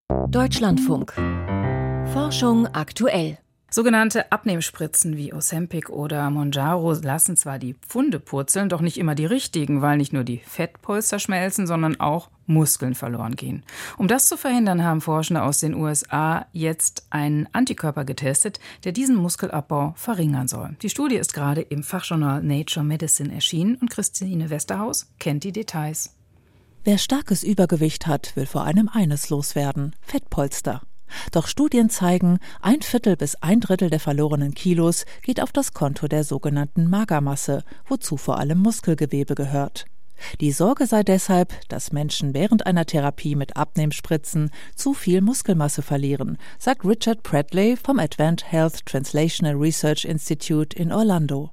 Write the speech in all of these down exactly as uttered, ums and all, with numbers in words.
Deutschlandfunk. Forschung aktuell. Sogenannte Abnehmspritzen wie Ozempic oder Mounjaro lassen zwar die Pfunde purzeln, doch nicht immer die richtigen, weil nicht nur die Fettpolster schmelzen, sondern auch Muskeln verloren gehen. Um das zu verhindern, haben Forschende aus den U S A jetzt einen Antikörper getestet, der diesen Muskelabbau verringern soll. Die Studie ist gerade im Fachjournal Nature Medicine erschienen und Christine Westerhaus kennt die Details. Wer starkes Übergewicht hat, will vor allem eines loswerden: Fettpolster. Doch Studien zeigen, ein Viertel bis ein Drittel der verlorenen Kilos geht auf das Konto der sogenannten Magermasse, wozu vor allem Muskelgewebe gehört. Die Sorge sei deshalb, dass Menschen während einer Therapie mit Abnehmspritzen zu viel Muskelmasse verlieren, sagt Richard Bradley vom Advent Health Translational Research Institute in Orlando.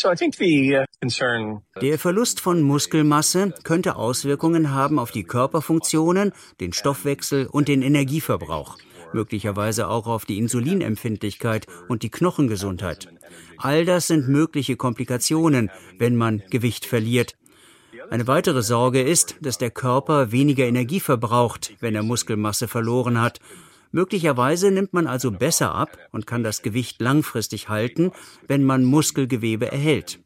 Der Verlust von Muskelmasse könnte Auswirkungen haben auf die Körperfunktionen, den Stoffwechsel und den Energieverbrauch, möglicherweise auch auf die Insulinempfindlichkeit und die Knochengesundheit. All das sind mögliche Komplikationen, wenn man Gewicht verliert. Eine weitere Sorge ist, dass der Körper weniger Energie verbraucht, wenn er Muskelmasse verloren hat. Möglicherweise nimmt man also besser ab und kann das Gewicht langfristig halten, wenn man Muskelgewebe erhält.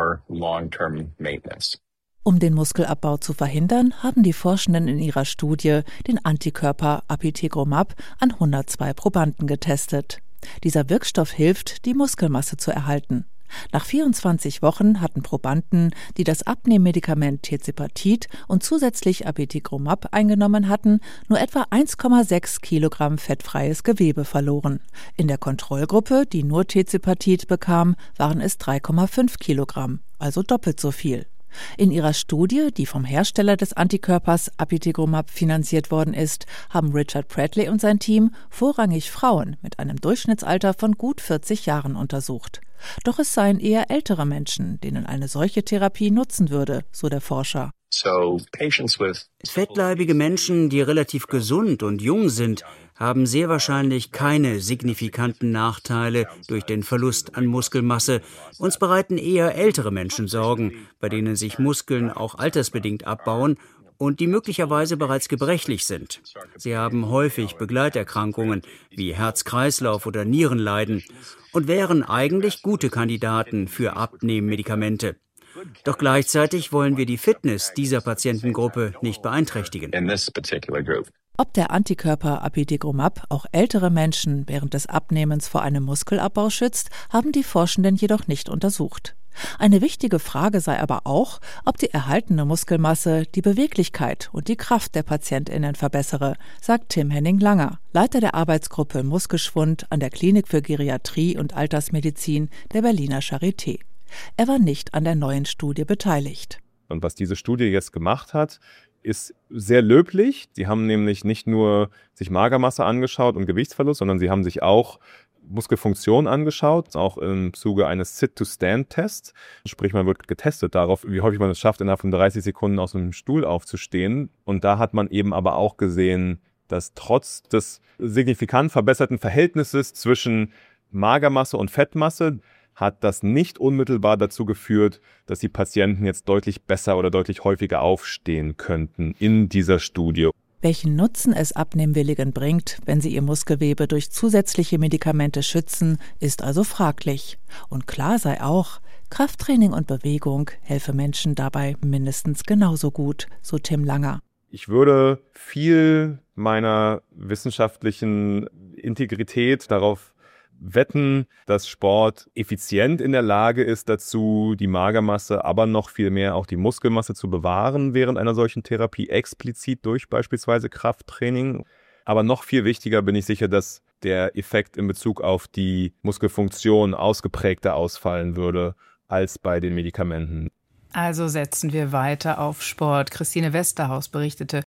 Um den Muskelabbau zu verhindern, haben die Forschenden in ihrer Studie den Antikörper Apitegromab an hundertzwei Probanden getestet. Dieser Wirkstoff hilft, die Muskelmasse zu erhalten. Nach vierundzwanzig Wochen hatten Probanden, die das Abnehmmedikament Tirzepatid und zusätzlich Apitegromab eingenommen hatten, nur etwa eins Komma sechs Kilogramm fettfreies Gewebe verloren. In der Kontrollgruppe, die nur Tirzepatid bekam, waren es drei Komma fünf Kilogramm, also doppelt so viel. In ihrer Studie, die vom Hersteller des Antikörpers Apitegromab finanziert worden ist, haben Richard Bradley und sein Team vorrangig Frauen mit einem Durchschnittsalter von gut vierzig Jahren untersucht. Doch es seien eher ältere Menschen, denen eine solche Therapie nutzen würde, so der Forscher. Fettleibige Menschen, die relativ gesund und jung sind, haben sehr wahrscheinlich keine signifikanten Nachteile durch den Verlust an Muskelmasse. Uns bereiten eher ältere Menschen Sorgen, bei denen sich Muskeln auch altersbedingt abbauen und die möglicherweise bereits gebrechlich sind. Sie haben häufig Begleiterkrankungen wie Herz-Kreislauf- oder Nierenleiden und wären eigentlich gute Kandidaten für Abnehmmedikamente. Doch gleichzeitig wollen wir die Fitness dieser Patientengruppe nicht beeinträchtigen. Ob der Antikörper Apitegromab auch ältere Menschen während des Abnehmens vor einem Muskelabbau schützt, haben die Forschenden jedoch nicht untersucht. Eine wichtige Frage sei aber auch, ob die erhaltene Muskelmasse die Beweglichkeit und die Kraft der PatientInnen verbessere, sagt Tim Henning-Langer, Leiter der Arbeitsgruppe Muskelschwund an der Klinik für Geriatrie und Altersmedizin der Berliner Charité. Er war nicht an der neuen Studie beteiligt. Und was diese Studie jetzt gemacht hat, ist sehr löblich. Sie haben nämlich nicht nur sich Magermasse angeschaut und Gewichtsverlust, sondern sie haben sich auch Muskelfunktion angeschaut, auch im Zuge eines Sit-to-Stand-Tests. Sprich, man wird getestet darauf, wie häufig man es schafft, innerhalb von dreißig Sekunden aus dem Stuhl aufzustehen. Und da hat man eben aber auch gesehen, dass trotz des signifikant verbesserten Verhältnisses zwischen Magermasse und Fettmasse hat das nicht unmittelbar dazu geführt, dass die Patienten jetzt deutlich besser oder deutlich häufiger aufstehen könnten in dieser Studie. Welchen Nutzen es Abnehmwilligen bringt, wenn sie ihr Muskelgewebe durch zusätzliche Medikamente schützen, ist also fraglich. Und klar sei auch, Krafttraining und Bewegung helfe Menschen dabei mindestens genauso gut, so Tim Langer. Ich würde viel meiner wissenschaftlichen Integrität darauf wetten, dass Sport effizient in der Lage ist dazu, die Magermasse, aber noch viel mehr auch die Muskelmasse zu bewahren während einer solchen Therapie, explizit durch beispielsweise Krafttraining. Aber noch viel wichtiger bin ich sicher, dass der Effekt in Bezug auf die Muskelfunktion ausgeprägter ausfallen würde als bei den Medikamenten. Also setzen wir weiter auf Sport. Christine Westerhaus berichtete